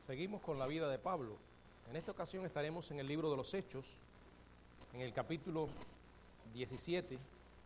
Seguimos con la vida de Pablo. En esta ocasión estaremos en el libro de los Hechos, en el capítulo 17.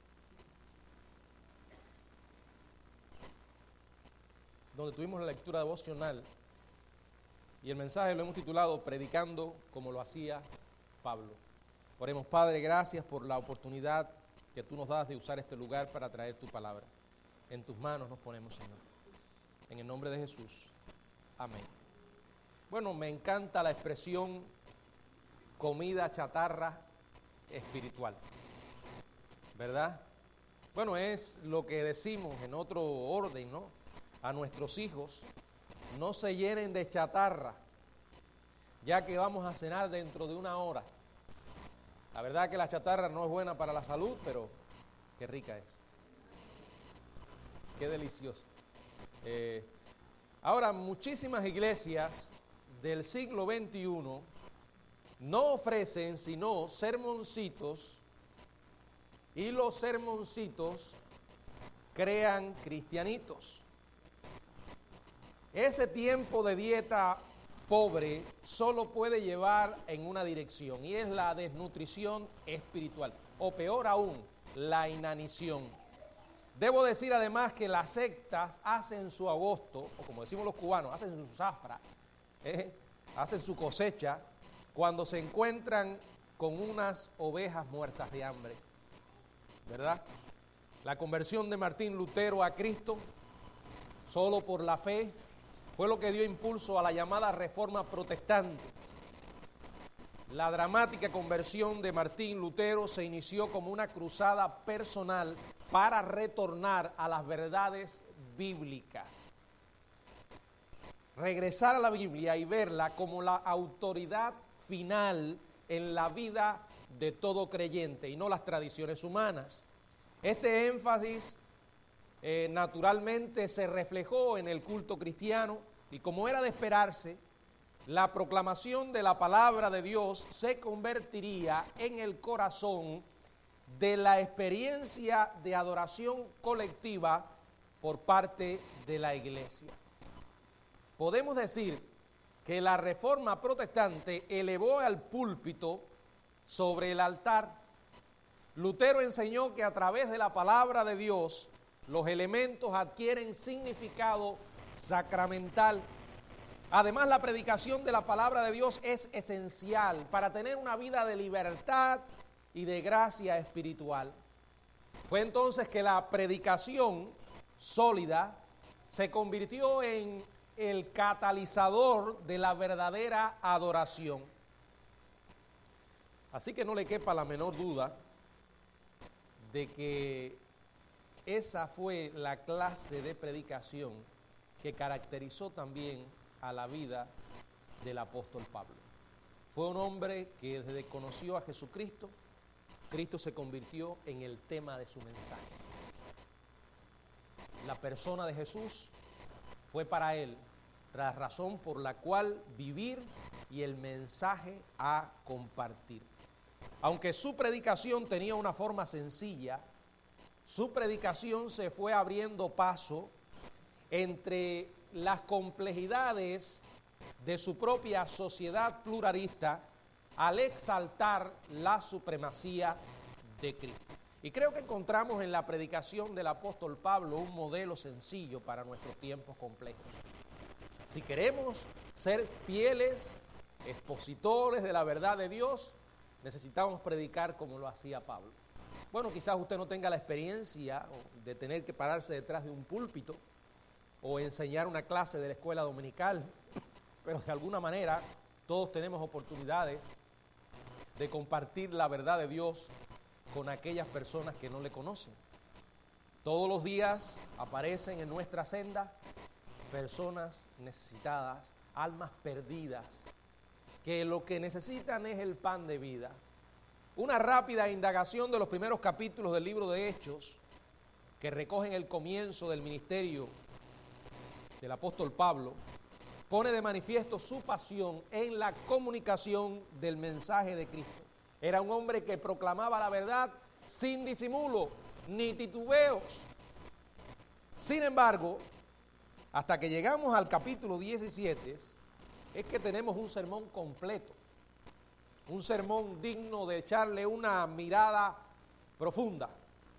Donde tuvimos la lectura devocional y el mensaje lo hemos titulado Predicando como lo hacía Pablo. Oremos. Padre, gracias por la oportunidad que tú nos das de usar este lugar para traer tu palabra. En tus manos nos ponemos, Señor. En el nombre de Jesús. Amén. Bueno, me encanta la expresión comida chatarra espiritual, ¿verdad? Bueno, es lo que decimos en otro orden, ¿no? A nuestros hijos, no se llenen de chatarra, ya que vamos a cenar dentro de una hora. La verdad que la chatarra no es buena para la salud, pero qué rica es. Qué deliciosa. Ahora, muchísimas iglesias del siglo XXI no ofrecen sino sermoncitos, y los sermoncitos crean cristianitos. Ese tiempo de dieta pobre solo puede llevar en una dirección, y es la desnutrición espiritual, o peor aún, la inanición. Debo decir además que las sectas hacen su agosto, o como decimos los cubanos, hacen su zafra, hacen su cosecha cuando se encuentran con unas ovejas muertas de hambre, ¿verdad? La conversión de Martín Lutero a Cristo, solo por la fe, fue lo que dio impulso a la llamada Reforma Protestante. La dramática conversión de Martín Lutero se inició como una cruzada personal para retornar a las verdades bíblicas. Regresar a la Biblia y verla como la autoridad final en la vida de todo creyente y no las tradiciones humanas. Este énfasis naturalmente se reflejó en el culto cristiano y, como era de esperarse, la proclamación de la palabra de Dios se convertiría en el corazón de la experiencia de adoración colectiva por parte de la iglesia. Podemos decir que la Reforma Protestante elevó al púlpito sobre el altar. Lutero enseñó que a través de la palabra de Dios los elementos adquieren significado sacramental. Además, la predicación de la palabra de Dios es esencial para tener una vida de libertad y de gracia espiritual. Fue entonces que la predicación sólida se convirtió en el catalizador de la verdadera adoración. Así que no le quepa la menor duda de que esa fue la clase de predicación que caracterizó también a la vida del apóstol Pablo. Fue un hombre que desde que conoció a Jesucristo, Cristo se convirtió en el tema de su mensaje. La persona de Jesús fue para él la razón por la cual vivir y el mensaje a compartir. Aunque su predicación tenía una forma sencilla, su predicación se fue abriendo paso entre las complejidades de su propia sociedad pluralista al exaltar la supremacía de Cristo. Y creo que encontramos en la predicación del apóstol Pablo un modelo sencillo para nuestros tiempos complejos. Si queremos ser fieles expositores de la verdad de Dios, necesitamos predicar como lo hacía Pablo. Bueno, quizás usted no tenga la experiencia de tener que pararse detrás de un púlpito o enseñar una clase de la escuela dominical, pero de alguna manera todos tenemos oportunidades de compartir la verdad de Dios con aquellas personas que no le conocen. Todos los días aparecen en nuestra senda personas necesitadas, almas perdidas, que lo que necesitan es el pan de vida. Una rápida indagación de los primeros capítulos del libro de Hechos, que recogen el comienzo del ministerio del apóstol Pablo, pone de manifiesto su pasión en la comunicación del mensaje de Cristo. Era un hombre que proclamaba la verdad sin disimulo ni titubeos. Sin embargo, hasta que llegamos al capítulo 17, es que tenemos un sermón completo, un sermón digno de echarle una mirada profunda,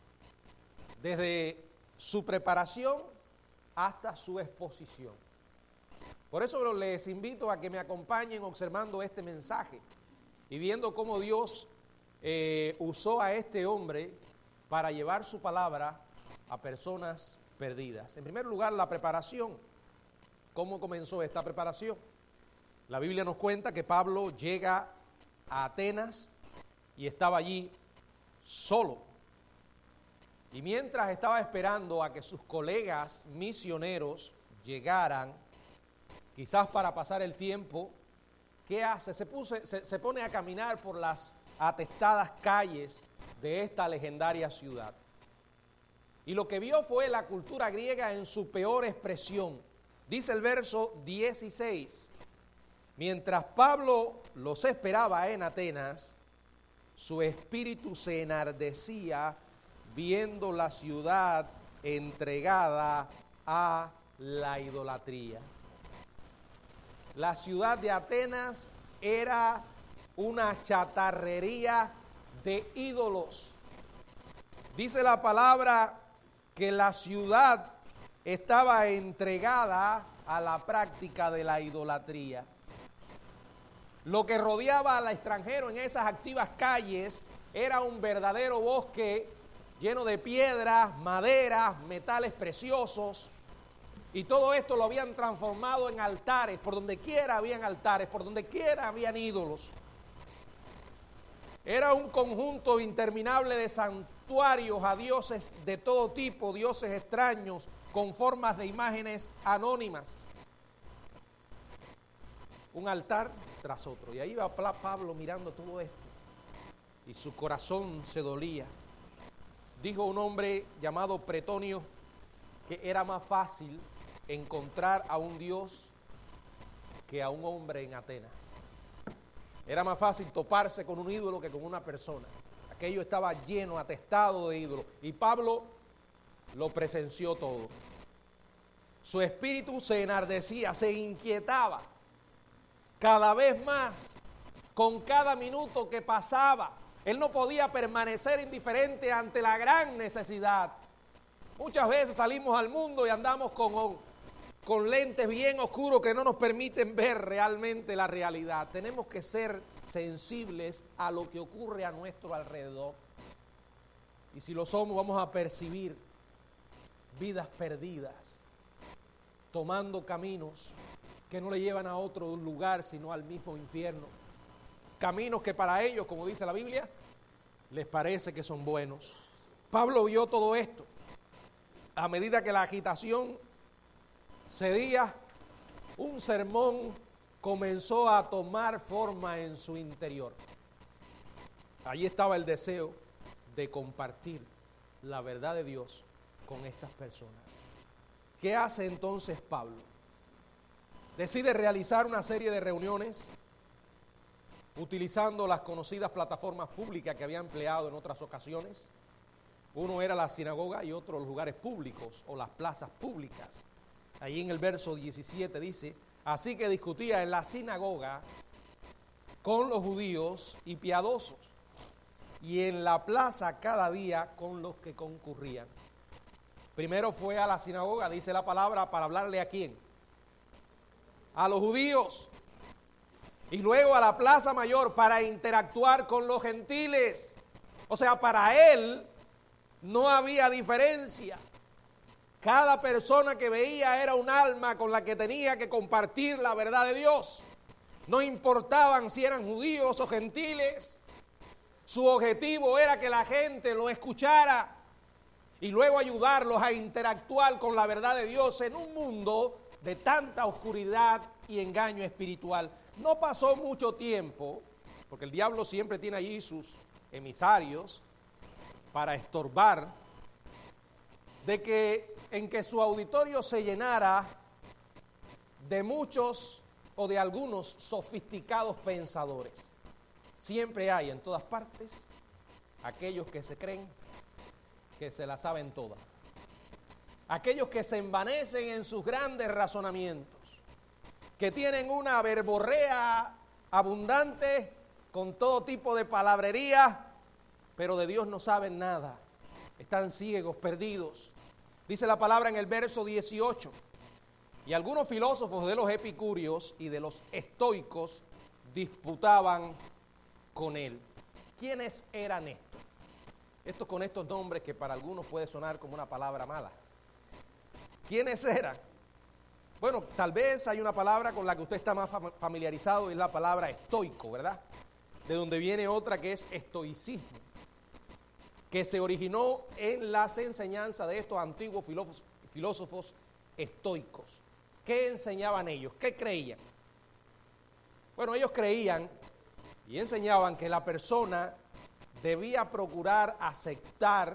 desde su preparación hasta su exposición. Por eso les invito a que me acompañen observando este mensaje y viendo cómo Dios usó a este hombre para llevar su palabra a personas perdidas. En primer lugar, la preparación. ¿Cómo comenzó esta preparación? La Biblia nos cuenta que Pablo llega a Atenas y estaba allí solo. Y mientras estaba esperando a que sus colegas misioneros llegaran, quizás para pasar el tiempo, ¿qué hace? Se pone a caminar por las atestadas calles de esta legendaria ciudad. Y lo que vio fue la cultura griega en su peor expresión. Dice el verso 16, mientras Pablo los esperaba en Atenas, su espíritu se enardecía viendo la ciudad entregada a la idolatría. La ciudad de Atenas era una chatarrería de ídolos. Dice la palabra que la ciudad estaba entregada a la práctica de la idolatría. Lo que rodeaba al extranjero en esas activas calles era un verdadero bosque lleno de piedras, maderas, metales preciosos, y todo esto lo habían transformado en altares. Por donde quiera habían altares, por donde quiera habían ídolos. Era un conjunto interminable de santuarios a dioses de todo tipo, dioses extraños, con formas de imágenes anónimas. Un altar tras otro. Y ahí va Pablo mirando todo esto. Y su corazón se dolía. Dijo un hombre llamado Pretonio que era más fácil encontrar a un Dios que a un hombre en Atenas. Era más fácil toparse con un ídolo que con una persona. Aquello estaba lleno, atestado de ídolos. Y Pablo lo presenció todo. Su espíritu se enardecía, se inquietaba cada vez más con cada minuto que pasaba. Él no podía permanecer indiferente ante la gran necesidad. Muchas veces salimos al mundo y andamos con lentes bien oscuros que no nos permiten ver realmente la realidad. Tenemos que ser sensibles a lo que ocurre a nuestro alrededor. Y si lo somos, vamos a percibir vidas perdidas, tomando caminos que no le llevan a otro lugar, sino al mismo infierno. Caminos que para ellos, como dice la Biblia, les parece que son buenos. Pablo vio todo esto. A medida que la agitación cedía, un sermón comenzó a tomar forma en su interior. Allí estaba el deseo de compartir la verdad de Dios con estas personas. ¿Qué hace entonces Pablo? Decide realizar una serie de reuniones utilizando las conocidas plataformas públicas que había empleado en otras ocasiones. Uno era la sinagoga y otro los lugares públicos o las plazas públicas. Allí en el verso 17 dice: así que discutía en la sinagoga con los judíos y piadosos, y en la plaza cada día con los que concurrían. Primero fue a la sinagoga, dice la palabra, para hablarle ¿a quién? A los judíos. Y luego a la plaza mayor para interactuar con los gentiles. O sea, para él no había diferencia. Cada persona que veía era un alma con la que tenía que compartir la verdad de Dios. No importaban si eran judíos o gentiles. Su objetivo era que la gente lo escuchara y luego ayudarlos a interactuar con la verdad de Dios en un mundo de tanta oscuridad y engaño espiritual. No pasó mucho tiempo, porque el diablo siempre tiene allí sus emisarios para estorbar, en que su auditorio se llenara de muchos o de algunos sofisticados pensadores. Siempre hay en todas partes aquellos que se creen que se la saben todas. Aquellos que se envanecen en sus grandes razonamientos, que tienen una verborrea abundante con todo tipo de palabrería, pero de Dios no saben nada. Están ciegos, perdidos. Dice la palabra en el verso 18. Y algunos filósofos de los epicúreos y de los estoicos disputaban con él. ¿Quiénes eran estos? Estos con estos nombres que para algunos puede sonar como una palabra mala. ¿Quiénes eran? Bueno, tal vez hay una palabra con la que usted está más familiarizado y es la palabra estoico, ¿verdad? De donde viene otra que es estoicismo, que se originó en las enseñanzas de estos antiguos filósofos estoicos. ¿Qué enseñaban ellos? ¿Qué creían? Bueno, ellos creían y enseñaban que la persona debía procurar aceptar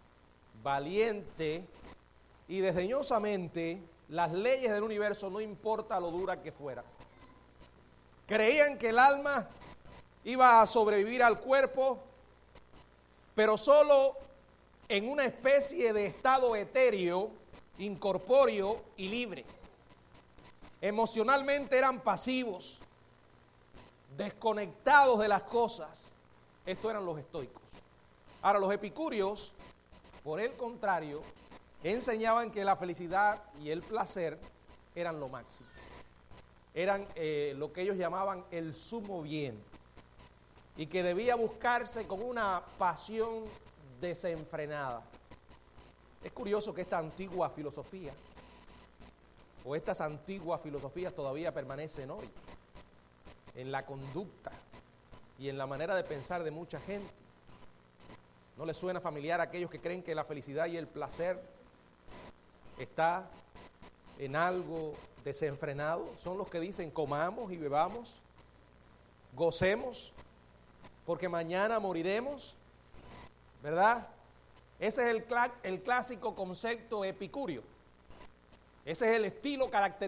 valiente y desdeñosamente las leyes del universo, no importa lo dura que fuera. Creían que el alma iba a sobrevivir al cuerpo, pero solo en una especie de estado etéreo, incorpóreo y libre. Emocionalmente eran pasivos, desconectados de las cosas. Estos eran los estoicos. Ahora, los epicúreos, por el contrario, enseñaban que la felicidad y el placer eran lo máximo. Eran lo que ellos llamaban el sumo bien. Y que debía buscarse con una pasión desenfrenada. Es curioso que esta antigua filosofía, o estas antiguas filosofías todavía permanecen hoy, en la conducta y en la manera de pensar de mucha gente. ¿No les suena familiar a aquellos que creen que la felicidad y el placer está en algo desenfrenado? Son los que dicen comamos y bebamos, gocemos, porque mañana moriremos, ¿verdad? Ese es el clásico concepto epicúreo. Ese es el estilo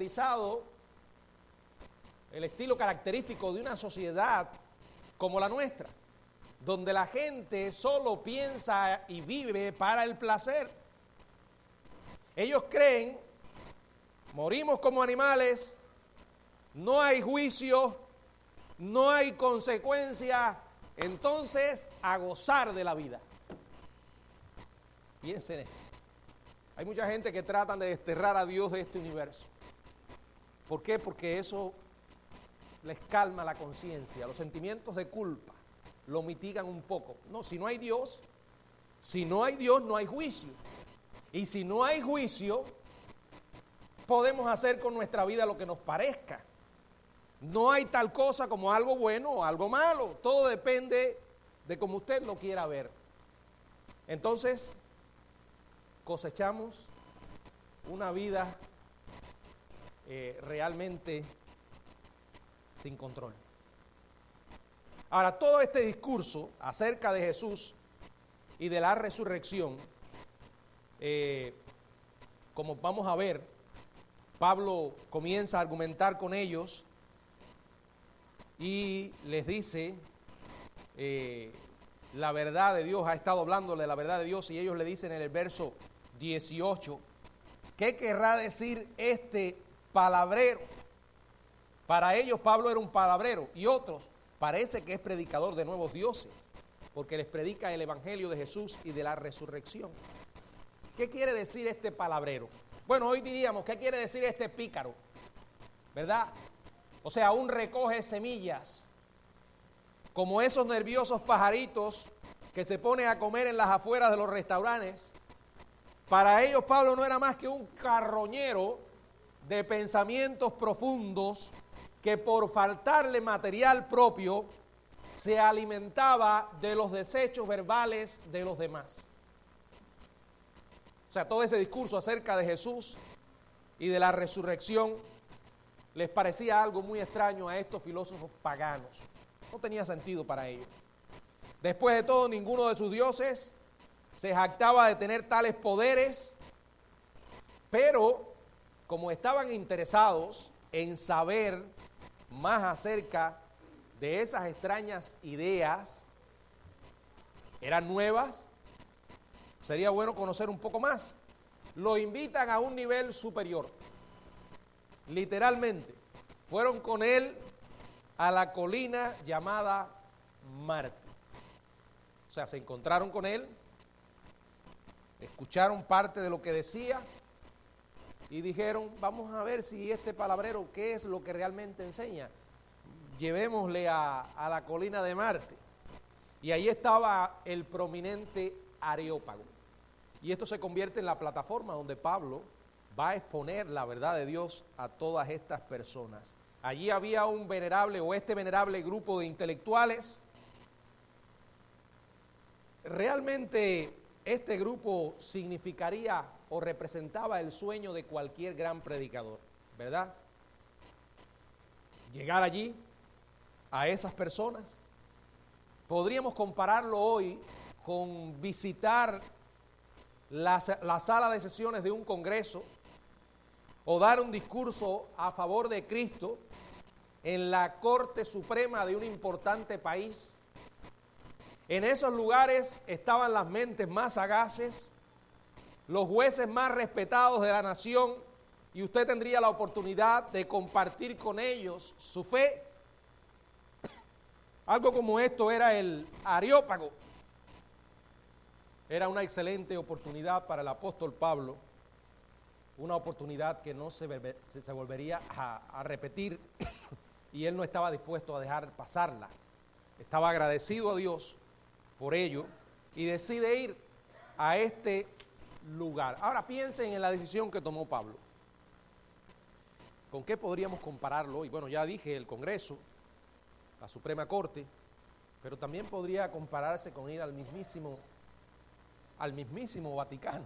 característico de una sociedad como la nuestra, donde la gente solo piensa y vive para el placer. Ellos creen, morimos como animales, no hay juicio, no hay consecuencia, entonces a gozar de la vida. Piensen esto. Hay mucha gente que tratan de desterrar a Dios de este universo. ¿Por qué? Porque eso les calma la conciencia, los sentimientos de culpa lo mitigan un poco. No, si no hay Dios no hay juicio. Y si no hay juicio, podemos hacer con nuestra vida lo que nos parezca. No hay tal cosa como algo bueno o algo malo. Todo depende de cómo usted lo quiera ver. Entonces, cosechamos una vida realmente sin control. Ahora, todo este discurso acerca de Jesús y de la resurrección, como vamos a ver, Pablo comienza a argumentar con ellos y les dice la verdad de Dios, ha estado hablándole de la verdad de Dios, y ellos le dicen en el verso 18, ¿qué querrá decir este palabrero? Para ellos Pablo era un palabrero, y otros parece que es predicador de nuevos dioses, porque les predica el evangelio de Jesús y de la resurrección. ¿Qué quiere decir este palabrero? Bueno, hoy diríamos, ¿qué quiere decir este pícaro? ¿Verdad? O sea, un recoge semillas, como esos nerviosos pajaritos que se ponen a comer en las afueras de los restaurantes. Para ellos Pablo no era más que un carroñero de pensamientos profundos que por faltarle material propio se alimentaba de los desechos verbales de los demás. O sea, todo ese discurso acerca de Jesús y de la resurrección les parecía algo muy extraño a estos filósofos paganos. No tenía sentido para ellos. Después de todo, ninguno de sus dioses se jactaba de tener tales poderes, pero como estaban interesados en saber más acerca de esas extrañas ideas, eran nuevas, sería bueno conocer un poco más. Lo invitan a un nivel superior. Literalmente, fueron con él a la colina llamada Marte. O sea, se encontraron con él, escucharon parte de lo que decía y dijeron, vamos a ver si este palabrero, qué es lo que realmente enseña. Llevémosle a la colina de Marte. Y ahí estaba el prominente Areópago. Y esto se convierte en la plataforma donde Pablo va a exponer la verdad de Dios a todas estas personas. Allí había un venerable o este venerable grupo de intelectuales. Realmente este grupo significaría o representaba el sueño de cualquier gran predicador, ¿verdad? Llegar allí a esas personas. Podríamos compararlo hoy con visitar la sala de sesiones de un congreso o dar un discurso a favor de Cristo en la Corte Suprema de un importante país. En esos lugares estaban las mentes más sagaces, los jueces más respetados de la nación, y usted tendría la oportunidad de compartir con ellos su fe. Algo como esto era el Areópago. Era una excelente oportunidad para el apóstol Pablo, una oportunidad que no se volvería a repetir y él no estaba dispuesto a dejar pasarla. Estaba agradecido a Dios por ello y decide ir a este lugar. Ahora piensen en la decisión que tomó Pablo. ¿Con qué podríamos compararlo hoy? Bueno, ya dije el Congreso, la Suprema Corte, pero también podría compararse con ir al mismísimo Vaticano,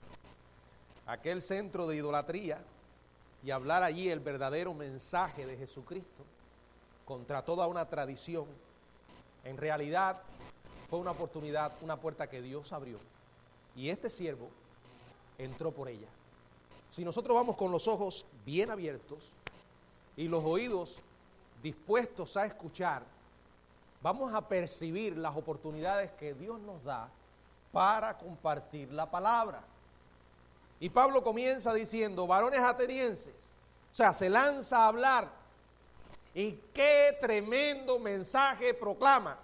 aquel centro de idolatría, y hablar allí el verdadero mensaje de Jesucristo contra toda una tradición. En realidad fue una oportunidad, una puerta que Dios abrió, y este siervo entró por ella. Si nosotros vamos con los ojos bien abiertos y los oídos dispuestos a escuchar, vamos a percibir las oportunidades que Dios nos da para compartir la palabra. Y Pablo comienza diciendo, varones atenienses, o sea, se lanza a hablar. Y qué tremendo mensaje proclama.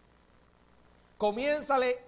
Comiénzale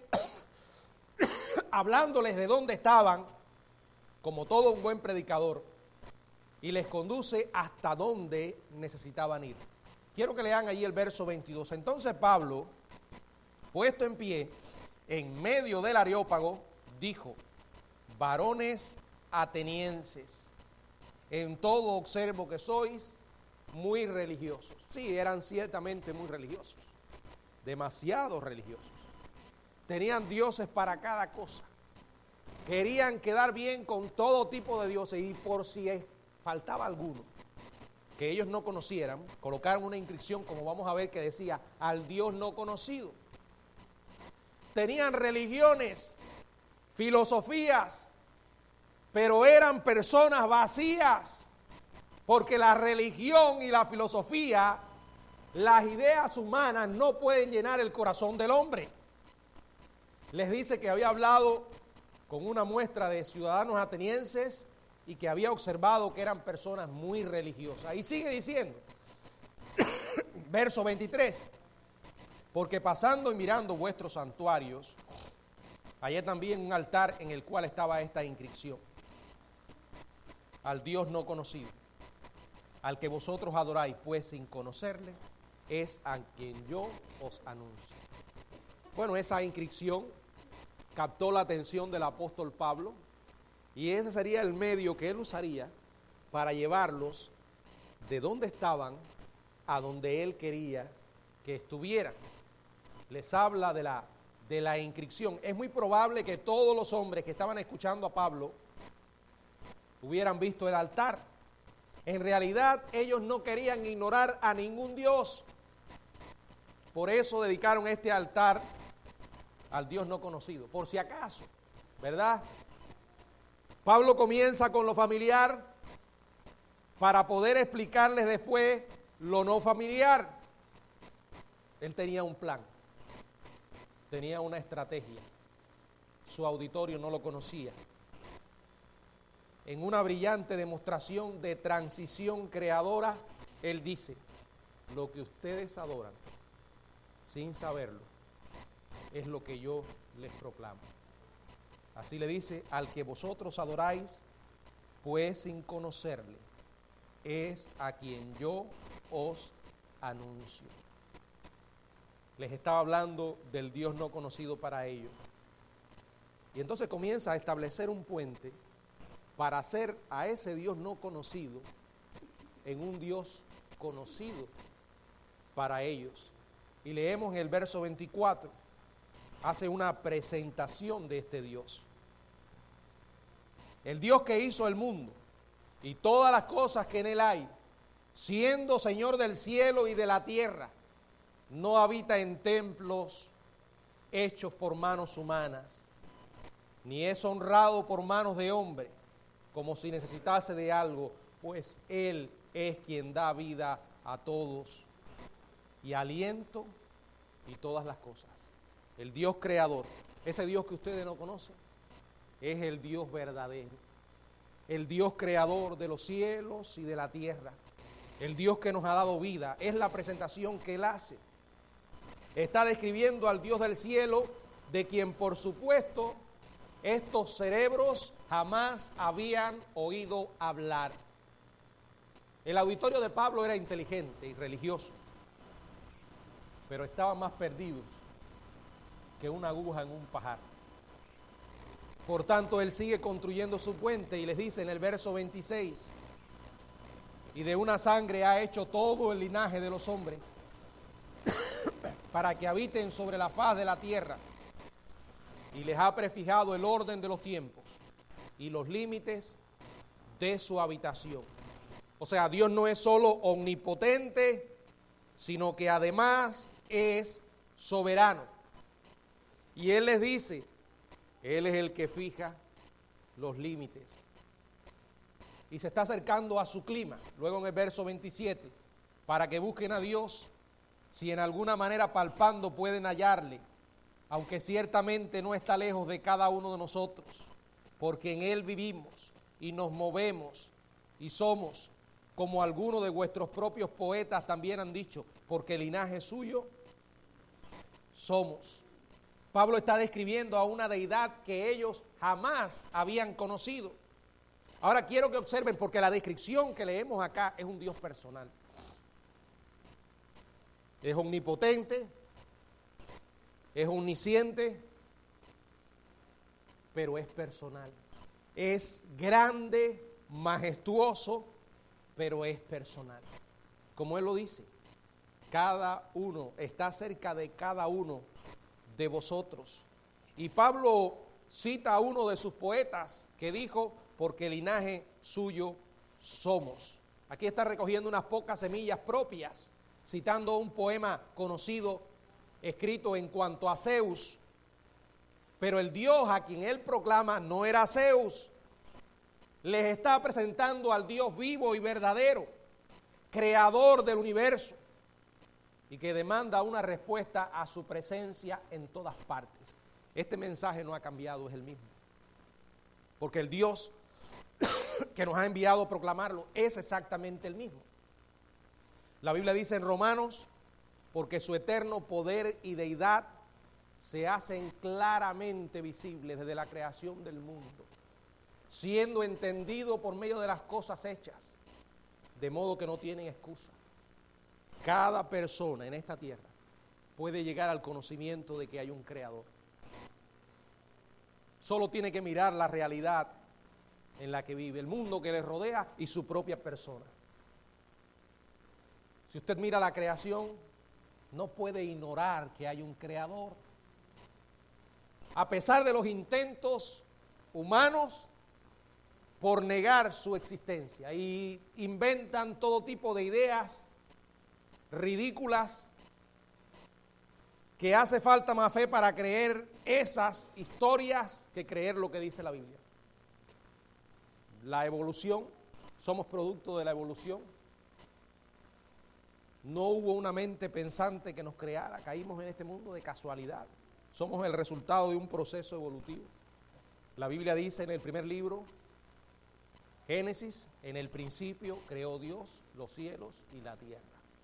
hablándoles de dónde estaban, como todo un buen predicador, y les conduce hasta donde necesitaban ir. Quiero que lean allí el verso 22. Entonces Pablo, puesto en pie, en medio del Areópago, dijo, varones atenienses, en todo observo que sois muy religiosos. Sí, eran ciertamente muy religiosos, demasiado religiosos. Tenían dioses para cada cosa. Querían quedar bien con todo tipo de dioses, y por si faltaba alguno que ellos no conocieran, colocaron una inscripción, como vamos a ver, que decía, al Dios no conocido. Tenían religiones, filosofías, pero eran personas vacías, porque la religión y la filosofía, las ideas humanas no pueden llenar el corazón del hombre. Les dice que había hablado con una muestra de ciudadanos atenienses y que había observado que eran personas muy religiosas. Y sigue diciendo, verso 23, porque pasando y mirando vuestros santuarios, hallé también un altar en el cual estaba esta inscripción, al Dios no conocido, al que vosotros adoráis, pues sin conocerle, es a quien yo os anuncio. Bueno, esa inscripción captó la atención del apóstol Pablo, y ese sería el medio que él usaría para llevarlos de donde estaban a donde él quería que estuvieran. Les habla de la inscripción. Es muy probable que todos los hombres que estaban escuchando a Pablo hubieran visto el altar. En realidad ellos no querían ignorar a ningún Dios. Por eso dedicaron este altar al Dios no conocido, por si acaso, ¿verdad? Pablo comienza con lo familiar para poder explicarles después lo no familiar. Él tenía un plan, tenía una estrategia. Su auditorio no lo conocía. En una brillante demostración de transición creadora, Él dice, lo que ustedes adoran, sin saberlo, es lo que yo les proclamo. Así le dice, al que vosotros adoráis, pues sin conocerle, es a quien yo os anuncio. Les estaba hablando del Dios no conocido para ellos. Y entonces comienza a establecer un puente para hacer a ese Dios no conocido en un Dios conocido para ellos. Y leemos en el verso 24, hace una presentación de este Dios. El Dios que hizo el mundo y todas las cosas que en él hay, siendo Señor del cielo y de la tierra, no habita en templos hechos por manos humanas, ni es honrado por manos de hombre, como si necesitase de algo, pues Él es quien da vida a todos y aliento y todas las cosas. El Dios creador, ese Dios que ustedes no conocen, es el Dios verdadero, el Dios creador de los cielos y de la tierra, el Dios que nos ha dado vida. Es la presentación que Él hace. Está describiendo al Dios del cielo, de quien por supuesto estos cerebros jamás habían oído hablar. El auditorio de Pablo era inteligente y religioso, pero estaban más perdidos que una aguja en un pajar. Por tanto, él sigue construyendo su puente y les dice en el verso 26, y de una sangre ha hecho todo el linaje de los hombres, para que habiten sobre la faz de la tierra, y les ha prefijado el orden de los tiempos y los límites de su habitación. O sea, Dios no es solo omnipotente, sino que además es soberano. Y Él les dice, Él es el que fija los límites. Y se está acercando a su clima, luego en el verso 27, para que busquen a Dios, si en alguna manera palpando pueden hallarle, aunque ciertamente no está lejos de cada uno de nosotros, porque en Él vivimos y nos movemos y somos, como algunos de vuestros propios poetas también han dicho, porque el linaje suyo somos. Pablo está describiendo a una deidad que ellos jamás habían conocido. Ahora quiero que observen, porque la descripción que leemos acá es un Dios personal. Es omnipotente, es omnisciente, pero es personal. Es grande, majestuoso, pero es personal. Como Él lo dice, cada uno está cerca de cada uno de vosotros. Y Pablo cita a uno de sus poetas que dijo, porque el linaje suyo somos. Aquí está recogiendo unas pocas semillas propias, citando un poema conocido, escrito en cuanto a Zeus. Pero el Dios a quien él proclama no era Zeus. Les está presentando al Dios vivo y verdadero, creador del universo, y que demanda una respuesta a su presencia en todas partes. Este mensaje no ha cambiado, es el mismo. Porque el Dios que nos ha enviado a proclamarlo es exactamente el mismo. La Biblia dice en Romanos, porque su eterno poder y deidad se hacen claramente visibles desde la creación del mundo, siendo entendido por medio de las cosas hechas, de modo que no tienen excusa. Cada persona en esta tierra puede llegar al conocimiento de que hay un creador. Solo tiene que mirar la realidad en la que vive, el mundo que le rodea y su propia persona. Si usted mira la creación, no puede ignorar que hay un creador. A pesar de los intentos humanos por negar su existencia, y inventan todo tipo de ideas ridículas, que hace falta más fe para creer esas historias que creer lo que dice la Biblia. La evolución, somos producto de la evolución. No hubo una mente pensante que nos creara, caímos en este mundo de casualidad. Somos el resultado de un proceso evolutivo. La Biblia dice en el primer libro, Génesis, en el principio creó Dios los cielos y la tierra.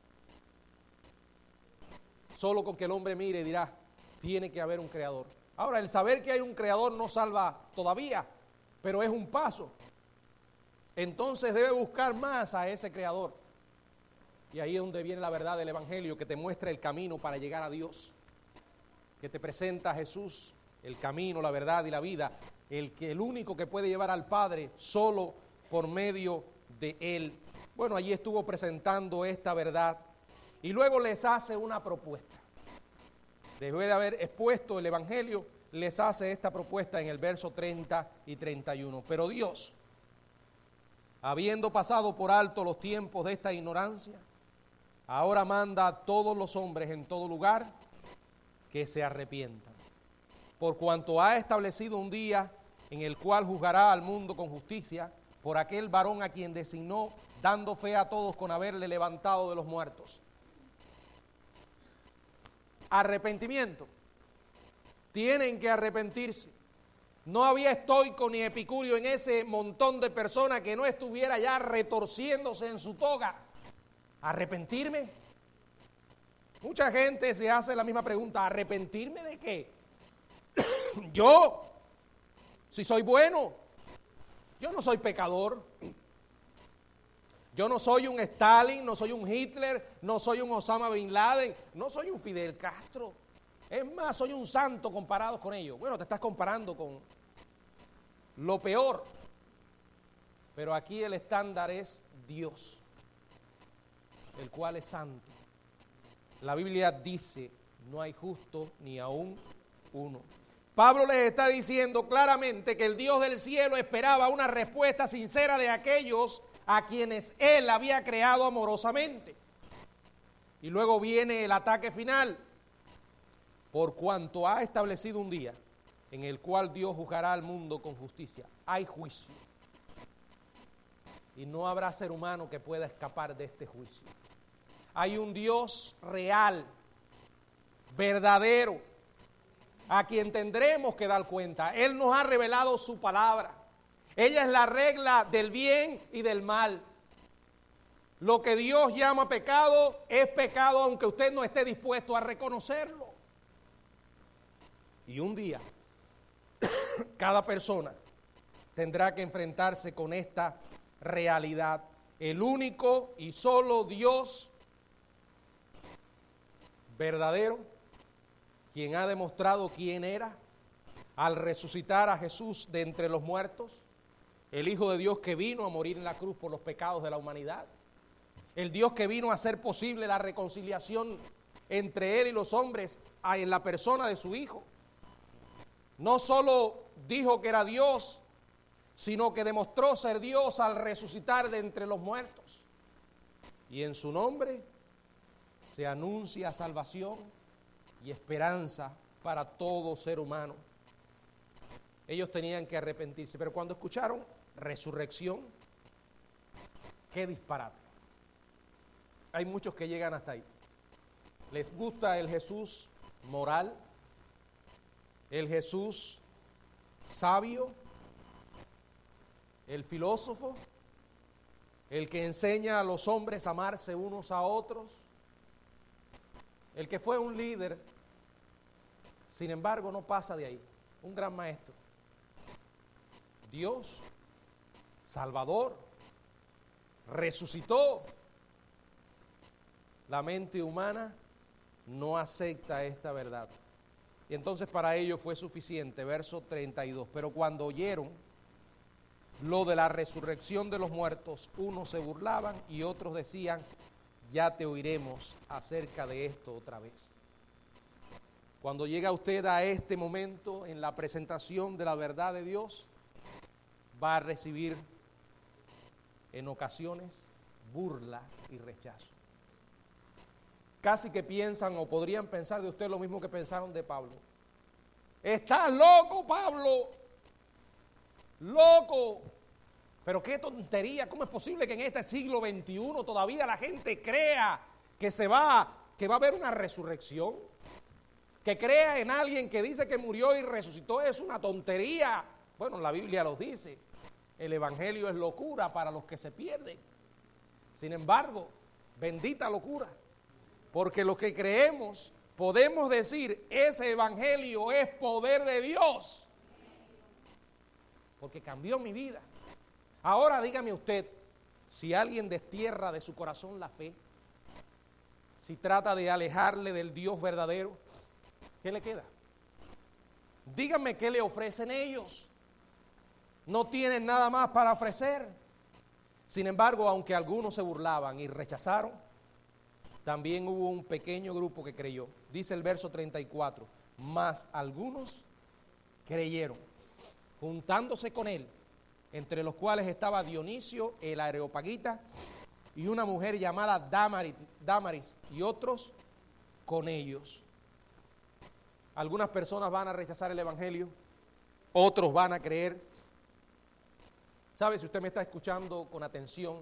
Solo con que el hombre mire dirá, tiene que haber un creador. Ahora, el saber que hay un creador no salva todavía, pero es un paso. Entonces debe buscar más a ese creador. Y ahí es donde viene la verdad del Evangelio, que te muestra el camino para llegar a Dios, que te presenta a Jesús, el camino, la verdad y la vida, el único que puede llevar al Padre solo por medio de Él. Bueno, allí estuvo presentando esta verdad y luego les hace una propuesta. Después de haber expuesto el Evangelio, les hace esta propuesta en el verso 30 y 31. Pero Dios, habiendo pasado por alto los tiempos de esta ignorancia, ahora manda a todos los hombres en todo lugar que se arrepientan, por cuanto ha establecido un día en el cual juzgará al mundo con justicia por aquel varón a quien designó, dando fe a todos con haberle levantado de los muertos. Arrepentimiento. Tienen que arrepentirse. No había estoico ni epicurio en ese montón de personas que no estuviera ya retorciéndose en su toga. ¿Arrepentirme? Mucha gente se hace la misma pregunta, ¿arrepentirme de qué? Yo, si soy bueno, yo no soy pecador. Yo no soy un Stalin, no soy un Hitler, no soy un Osama Bin Laden, no soy un Fidel Castro. Es más, soy un santo comparado con ellos. Bueno, te estás comparando con lo peor. Pero aquí el estándar es Dios, el cual es santo. La Biblia dice, no hay justo ni aún uno. Pablo les está diciendo claramente que el Dios del cielo esperaba una respuesta sincera de aquellos a quienes Él había creado amorosamente. Y luego viene el ataque final. Por cuanto ha establecido un día en el cual Dios juzgará al mundo con justicia. Hay juicio. Y no habrá ser humano que pueda escapar de este juicio. Hay un Dios real, verdadero, a quien tendremos que dar cuenta. Él nos ha revelado su palabra. Ella es la regla del bien y del mal. Lo que Dios llama pecado es pecado aunque usted no esté dispuesto a reconocerlo. Y un día, cada persona tendrá que enfrentarse con esta realidad. El único y solo Dios verdadero, quien ha demostrado quién era al resucitar a Jesús de entre los muertos, el Hijo de Dios que vino a morir en la cruz por los pecados de la humanidad, el Dios que vino a hacer posible la reconciliación entre Él y los hombres en la persona de su Hijo. No solo dijo que era Dios, sino que demostró ser Dios al resucitar de entre los muertos. Y en su nombre se anuncia salvación y esperanza para todo ser humano. Ellos tenían que arrepentirse, pero cuando escucharon resurrección, qué disparate. Hay muchos que llegan hasta ahí. Les gusta el Jesús moral, el Jesús sabio, el filósofo, el que enseña a los hombres a amarse unos a otros, el que fue un líder, sin embargo no pasa de ahí, un gran maestro. Dios, Salvador, resucitó. La mente humana no acepta esta verdad. Y entonces para ellos fue suficiente, verso 32. Pero cuando oyeron lo de la resurrección de los muertos, unos se burlaban y otros decían, ya te oiremos acerca de esto otra vez. Cuando llega usted a este momento en la presentación de la verdad de Dios, va a recibir en ocasiones burla y rechazo. Casi que piensan o podrían pensar de usted lo mismo que pensaron de Pablo. ¡Estás loco, Pablo! ¡Loco! Pero qué tontería, ¿cómo es posible que en este siglo XXI todavía la gente crea que va a haber una resurrección? Que crea en alguien que dice que murió y resucitó es una tontería. Bueno, la Biblia los dice. el evangelio es locura para los que se pierden. Sin embargo, bendita locura, porque los que creemos podemos decir, ese evangelio es poder de Dios, porque cambió mi vida. Ahora dígame usted, si alguien destierra de su corazón la fe, si trata de alejarle del Dios verdadero, ¿qué le queda? Díganme qué le ofrecen ellos. No tienen nada más para ofrecer. Sin embargo, aunque algunos se burlaban y rechazaron, también hubo un pequeño grupo que creyó. Dice el verso 34, mas algunos creyeron, juntándose con él, entre los cuales estaba Dionisio el Areopagita y una mujer llamada Dámaris y otros con ellos. Algunas personas van a rechazar el evangelio, otros van a creer. ¿Sabe? Si usted me está escuchando con atención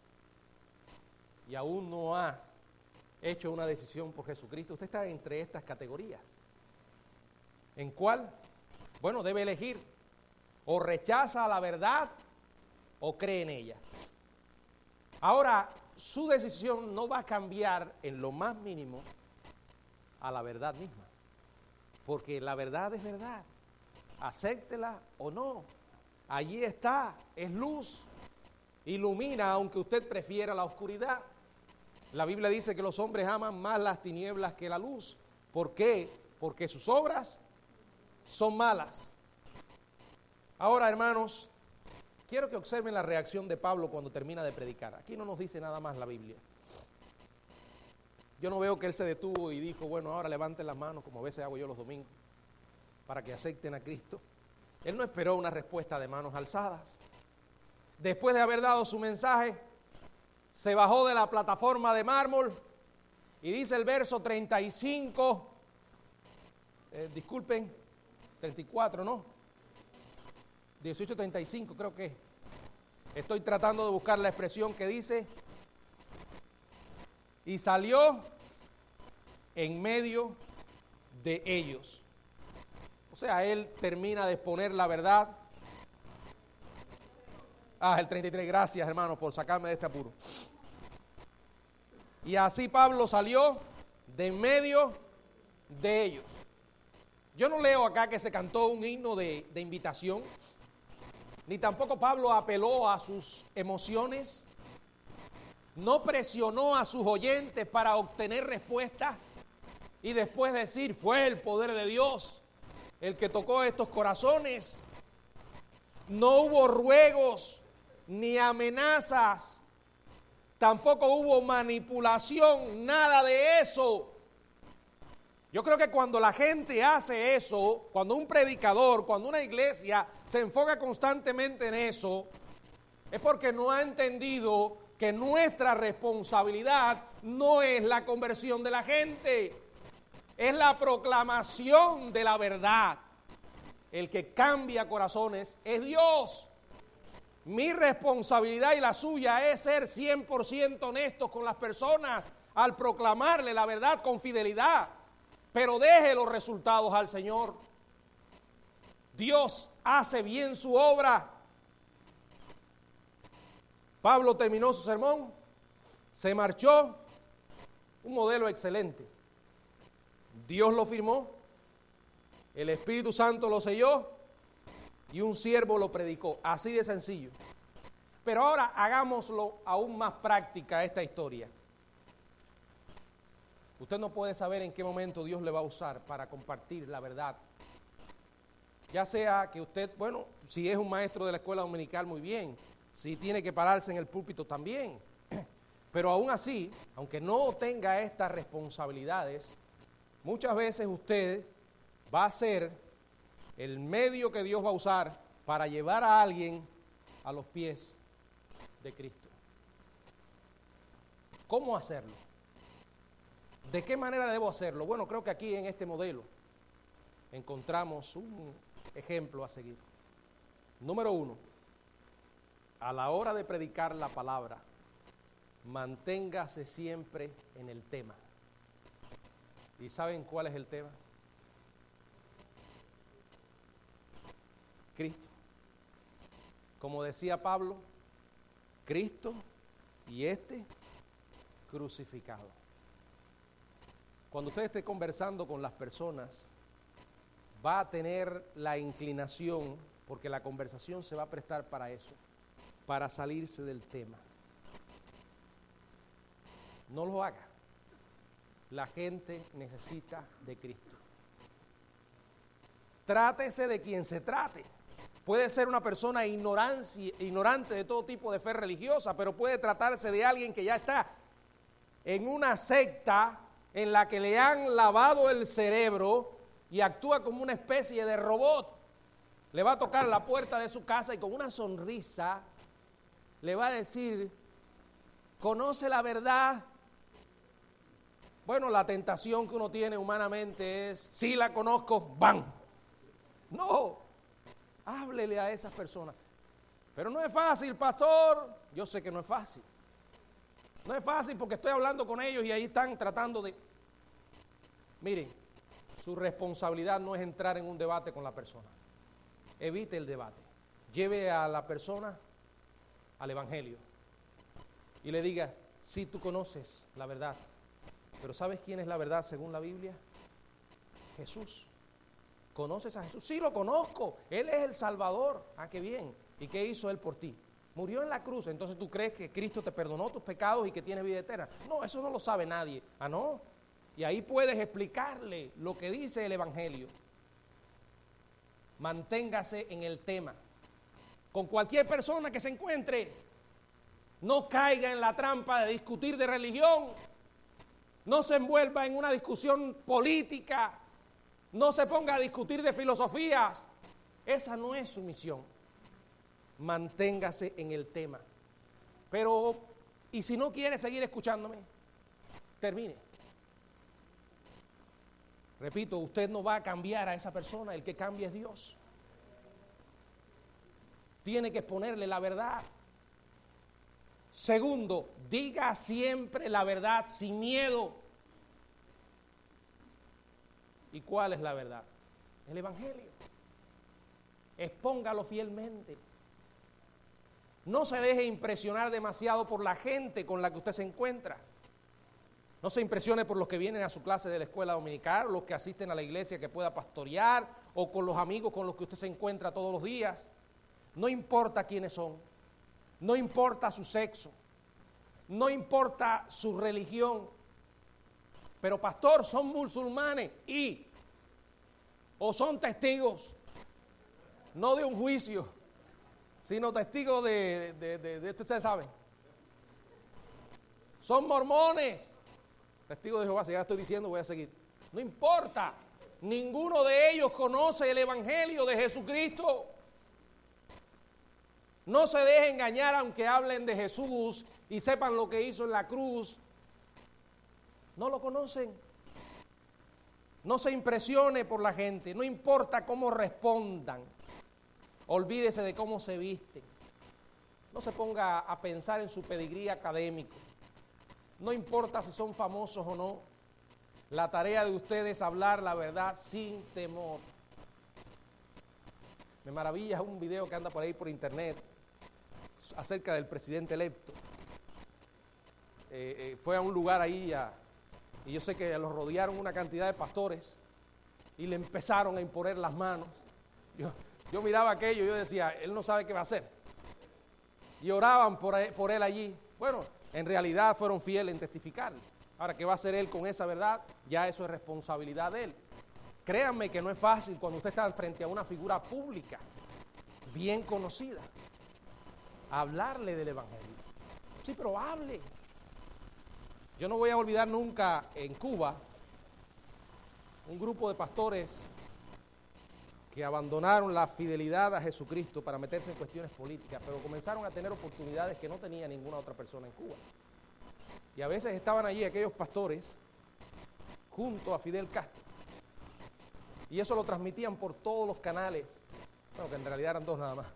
y aún no ha hecho una decisión por Jesucristo, usted está entre estas categorías. ¿En cuál? Bueno, debe elegir. O rechaza la verdad o cree en ella. Ahora, su decisión no va a cambiar en lo más mínimo a la verdad misma. Porque la verdad es verdad. Acéptela o no. Allí está, es luz. Ilumina aunque usted prefiera la oscuridad. La Biblia dice que los hombres aman más las tinieblas que la luz. ¿Por qué? Porque sus obras son malas. Ahora, hermanos, quiero que observen la reacción de Pablo cuando termina de predicar. Aquí no nos dice nada más la Biblia. Yo no veo que él se detuvo y dijo, bueno, ahora levanten las manos, como a veces hago yo los domingos, para que acepten a Cristo. Él no esperó una respuesta de manos alzadas. Después de haber dado su mensaje, se bajó de la plataforma de mármol y dice el verso 35, 34, ¿no? 18:35 creo que. Estoy tratando de buscar la expresión que dice, y salió en medio de ellos. O sea, él termina de exponer la verdad. El 33, gracias hermano por sacarme de este apuro. Y así Pablo salió de en medio de ellos. Yo no leo acá que se cantó un himno de invitación, ni tampoco Pablo apeló a sus emociones, no presionó a sus oyentes para obtener respuestas y después decir, fue el poder de Dios el que tocó estos corazones. No hubo ruegos ni amenazas, tampoco hubo manipulación, nada de eso. Yo creo que cuando la gente hace eso, cuando un predicador, cuando una iglesia se enfoca constantemente en eso, es porque no ha entendido que nuestra responsabilidad no es la conversión de la gente, es la proclamación de la verdad. El que cambia corazones es Dios. Mi responsabilidad y la suya es ser 100% honestos con las personas al proclamarle la verdad con fidelidad. Pero deje los resultados al Señor. Dios hace bien su obra. Pablo terminó su sermón, se marchó, un modelo excelente. Dios lo firmó, el Espíritu Santo lo selló y un siervo lo predicó. Así de sencillo. Pero ahora hagámoslo aún más práctica esta historia. Usted no puede saber en qué momento Dios le va a usar para compartir la verdad. Ya sea que usted, bueno, si es un maestro de la escuela dominical, muy bien. Si tiene que pararse en el púlpito, también. Pero aún así, aunque no tenga estas responsabilidades, muchas veces usted va a ser el medio que Dios va a usar para llevar a alguien a los pies de Cristo. ¿Cómo hacerlo? ¿De qué manera debo hacerlo? Bueno, creo que aquí en este modelo encontramos un ejemplo a seguir. Número 1, a la hora de predicar la palabra, manténgase siempre en el tema. ¿Y saben cuál es el tema? Cristo. como decía Pablo, Cristo y este crucificado. Cuando usted esté conversando con las personas, va a tener la inclinación, porque la conversación se va a prestar para eso, para salirse del tema. No lo haga. La gente necesita de Cristo. Trátese de quien se trate. Puede ser una persona ignorante de todo tipo de fe religiosa, pero puede tratarse de alguien que ya está en una secta en la que le han lavado el cerebro y actúa como una especie de robot. Le va a tocar la puerta de su casa y con una sonrisa le va a decir, ¿conoce la verdad? Bueno, la tentación que uno tiene humanamente es, sí la conozco, ¡bam! No, háblele a esas personas. Pero no es fácil, pastor. Yo sé que no es fácil. No es fácil porque estoy hablando con ellos y ahí están tratando de... Miren, su responsabilidad no es entrar en un debate con la persona. Evite el debate. Lleve a la persona al Evangelio y le diga, sí, tú conoces la verdad, pero ¿sabes quién es la verdad según la Biblia? Jesús. ¿Conoces a Jesús? Sí, lo conozco. Él es el Salvador. Ah, qué bien. ¿Y qué hizo Él por ti? Murió en la cruz. Entonces tú crees que Cristo te perdonó tus pecados y que tienes vida eterna. No, eso no lo sabe nadie. Ah, no. Y ahí puedes explicarle lo que dice el Evangelio. Manténgase en el tema. Con cualquier persona que se encuentre, no caiga en la trampa de discutir de religión. No se envuelva en una discusión política. No se ponga a discutir de filosofías. Esa no es su misión. Manténgase en el tema. Pero, ¿y si no quiere seguir escuchándome? Termine. Repito, usted no va a cambiar a esa persona. El que cambia es Dios. Tiene que exponerle la verdad. Segundo, diga siempre la verdad sin miedo. ¿Y cuál es la verdad? El Evangelio. Expóngalo fielmente. No se deje impresionar demasiado por la gente con la que usted se encuentra. No se impresione por los que vienen a su clase de la escuela dominical, los que asisten a la iglesia que pueda pastorear, o con los amigos con los que usted se encuentra todos los días. No importa quiénes son, no importa su sexo, no importa su religión. Pero pastor, son musulmanes o son testigos, no de un juicio, sino testigos de ustedes saben. Son mormones, testigos de Jehová. Si ya estoy diciendo, voy a seguir. No importa, ninguno de ellos conoce el Evangelio de Jesucristo. No se deje engañar aunque hablen de Jesús y sepan lo que hizo en la cruz. No lo conocen. No se impresione por la gente, no importa cómo respondan. Olvídese de cómo se visten. No se ponga a pensar en su pedigrí académico. No importa si son famosos o no. La tarea de ustedes es hablar la verdad sin temor. Me maravilla un video que anda por ahí por internet acerca del presidente electo. Fue a un lugar ahí y yo sé que lo rodearon una cantidad de pastores y le empezaron a imponer las manos. Yo miraba aquello y yo decía, él no sabe qué va a hacer. Y oraban por él allí. Bueno, en realidad fueron fieles en testificar. Ahora, ¿qué va a hacer él con esa verdad? Ya eso es responsabilidad de él. Créanme que no es fácil cuando usted está frente a una figura pública, bien conocida, hablarle del Evangelio. Sí, pero hable. Yo no voy a olvidar nunca en Cuba un grupo de pastores que abandonaron la fidelidad a Jesucristo para meterse en cuestiones políticas, pero comenzaron a tener oportunidades que no tenía ninguna otra persona en Cuba. Y a veces estaban allí aquellos pastores junto a Fidel Castro. Y eso lo transmitían por todos los canales, bueno, que en realidad eran dos nada más.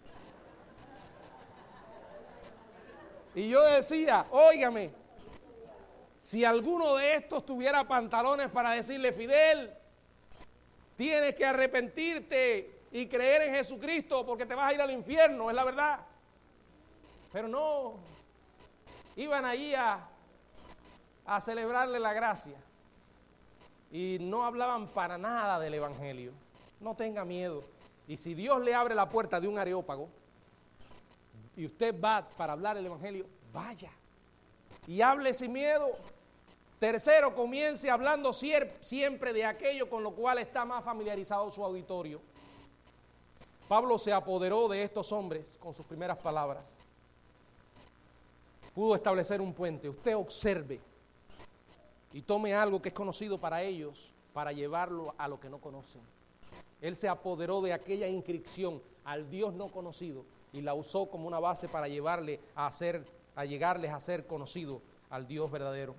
Y yo decía, óigame, si alguno de estos tuviera pantalones para decirle, Fidel, tienes que arrepentirte y creer en Jesucristo porque te vas a ir al infierno, es la verdad. Pero no, iban allí a celebrarle la gracia y no hablaban para nada del evangelio. No tenga miedo. Y si Dios le abre la puerta de un Areópago y usted va para hablar el evangelio, vaya y hable sin miedo. Tercero, comience hablando siempre de aquello con lo cual está más familiarizado su auditorio. Pablo se apoderó de estos hombres con sus primeras palabras. Pudo establecer un puente. Usted observe y tome algo que es conocido para ellos para llevarlo a lo que no conocen. Él se apoderó de aquella inscripción al Dios no conocido y la usó como una base para llegarles a ser conocido al Dios verdadero.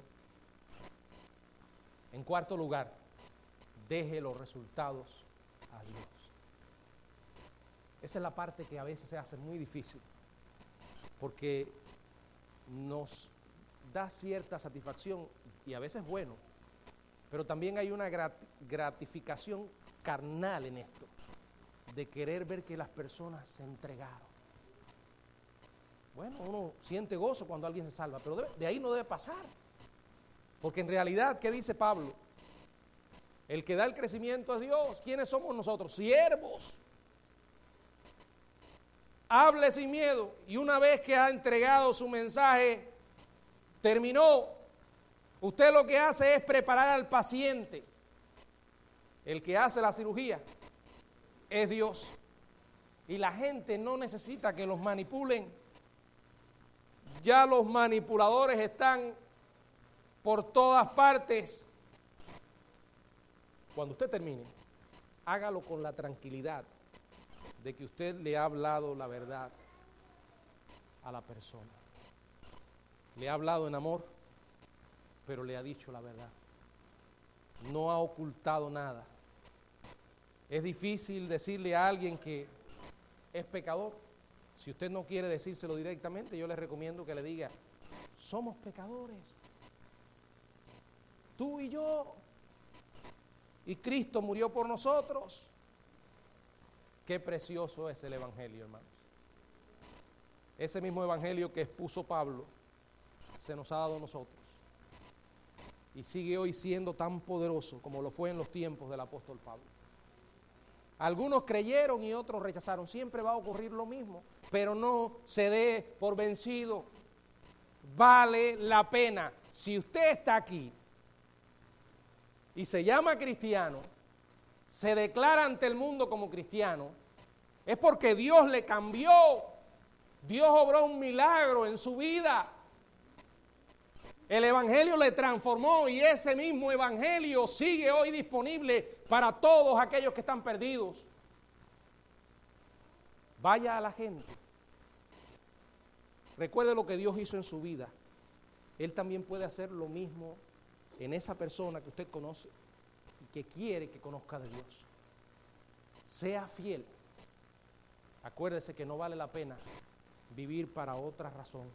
En cuarto lugar, deje los resultados a Dios. Esa es la parte que a veces se hace muy difícil, porque nos da cierta satisfacción y a veces bueno, pero también hay una gratificación carnal en esto, de querer ver que las personas se entregaron. Bueno, uno siente gozo cuando alguien se salva, pero de ahí no debe pasar. Porque en realidad, ¿qué dice Pablo? El que da el crecimiento es Dios. ¿Quiénes somos nosotros? Siervos. Hable sin miedo. Y una vez que ha entregado su mensaje, terminó. Usted lo que hace es preparar al paciente. El que hace la cirugía es Dios. Y la gente no necesita que los manipulen. Ya los manipuladores están por todas partes. Cuando usted termine, hágalo con la tranquilidad de que usted le ha hablado la verdad a la persona. Le ha hablado en amor, pero le ha dicho la verdad. No ha ocultado nada. Es difícil decirle a alguien que es pecador. Si usted no quiere decírselo directamente, yo le recomiendo que le diga: somos pecadores. Tú y yo. Y Cristo murió por nosotros. Qué precioso es el evangelio, hermanos. Ese mismo evangelio que expuso Pablo se nos ha dado a nosotros. Y sigue hoy siendo tan poderoso como lo fue en los tiempos del apóstol Pablo. Algunos creyeron y otros rechazaron. Siempre va a ocurrir lo mismo, pero no se dé por vencido. Vale la pena. Si usted está aquí y se llama cristiano, se declara ante el mundo como cristiano, es porque Dios le cambió. Dios obró un milagro en su vida. El evangelio le transformó y ese mismo evangelio sigue hoy disponible para todos aquellos que están perdidos. Vaya a la gente. Recuerde lo que Dios hizo en su vida. Él también puede hacer lo mismo en esa persona que usted conoce y que quiere que conozca de Dios. Sea fiel. Acuérdese que no vale la pena vivir para otra razón.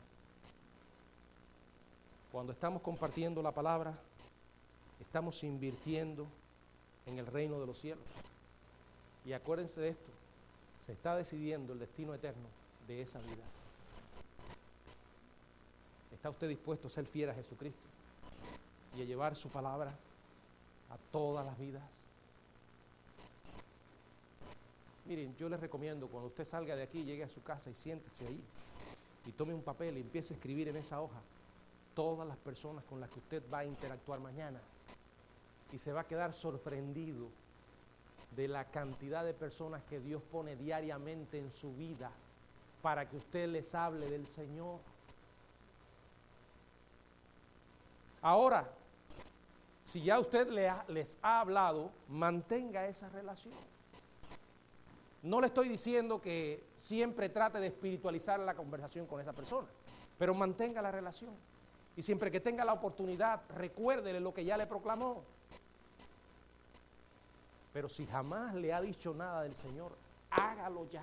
Cuando estamos compartiendo la palabra, estamos invirtiendo en el reino de los cielos. Y acuérdense de esto, se está decidiendo el destino eterno de esa vida. ¿Está usted dispuesto a ser fiel a Jesucristo y a llevar su palabra a todas las vidas? Miren, yo les recomiendo, cuando usted salga de aquí, llegue a su casa y siéntese ahí y tome un papel y empiece a escribir en esa hoja todas las personas con las que usted va a interactuar mañana, y se va a quedar sorprendido de la cantidad de personas que Dios pone diariamente en su vida para que usted les hable del Señor. Ahora, si ya usted les ha hablado, mantenga esa relación. No le estoy diciendo que siempre trate de espiritualizar la conversación con esa persona, pero mantenga la relación. Y siempre que tenga la oportunidad, recuérdele lo que ya le proclamó. Pero si jamás le ha dicho nada del Señor, hágalo ya.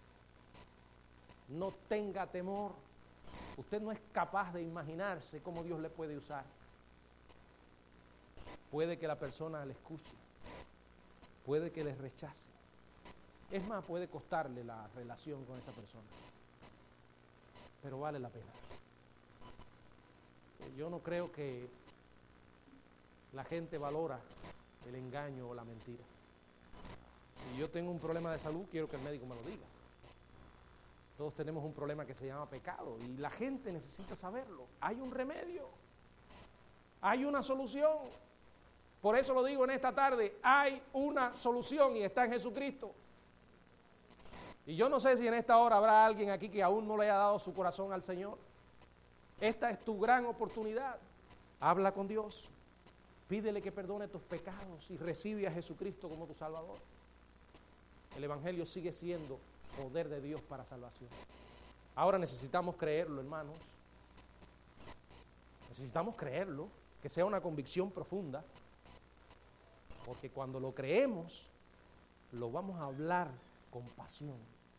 No tenga temor. Usted no es capaz de imaginarse cómo Dios le puede usar. Puede que la persona le escuche, puede que le rechace, Es más, puede costarle la relación con esa persona, pero vale la pena. Yo no creo que la gente valora el engaño o la mentira. Si yo tengo un problema de salud, quiero que el médico me lo diga. Todos tenemos un problema que se llama pecado y la gente necesita saberlo. Hay un remedio, hay una solución. Por eso lo digo en esta tarde, hay una solución y está en Jesucristo. Y yo no sé si en esta hora habrá alguien aquí que aún no le haya dado su corazón al Señor. Esta es tu gran oportunidad. Habla con Dios, pídele que perdone tus pecados y recibe a Jesucristo como tu Salvador. El Evangelio sigue siendo poder de Dios para salvación. Ahora necesitamos creerlo, hermanos. Necesitamos creerlo, que sea una convicción profunda, porque cuando lo creemos, lo vamos a hablar con pasión.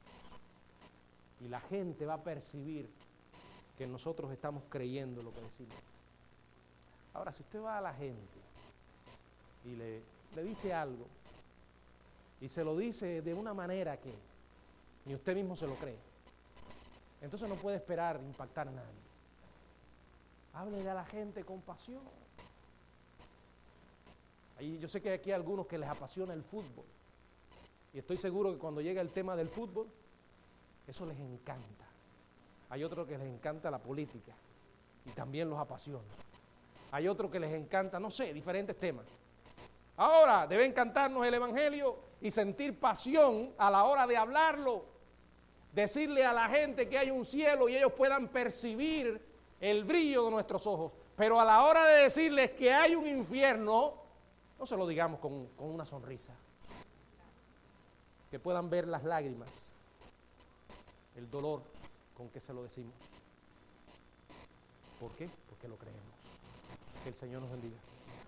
Y la gente va a percibir que nosotros estamos creyendo lo que decimos. Ahora, si usted va a la gente y le dice algo, y se lo dice de una manera que ni usted mismo se lo cree, entonces no puede esperar impactar a nadie. Háblele a la gente con pasión. Yo sé que aquí hay algunos que les apasiona el fútbol, y estoy seguro que cuando llega el tema del fútbol, eso les encanta. Hay otros que les encanta la política, y también los apasiona. Hay otros que les encanta, no sé, diferentes temas. Ahora debe encantarnos el Evangelio y sentir pasión a la hora de hablarlo. Decirle a la gente que hay un cielo y ellos puedan percibir el brillo de nuestros ojos. Pero a la hora de decirles que hay un infierno, no se lo digamos con una sonrisa. Que puedan ver las lágrimas, el dolor con que se lo decimos. ¿Por qué? Porque lo creemos. Que el Señor nos bendiga.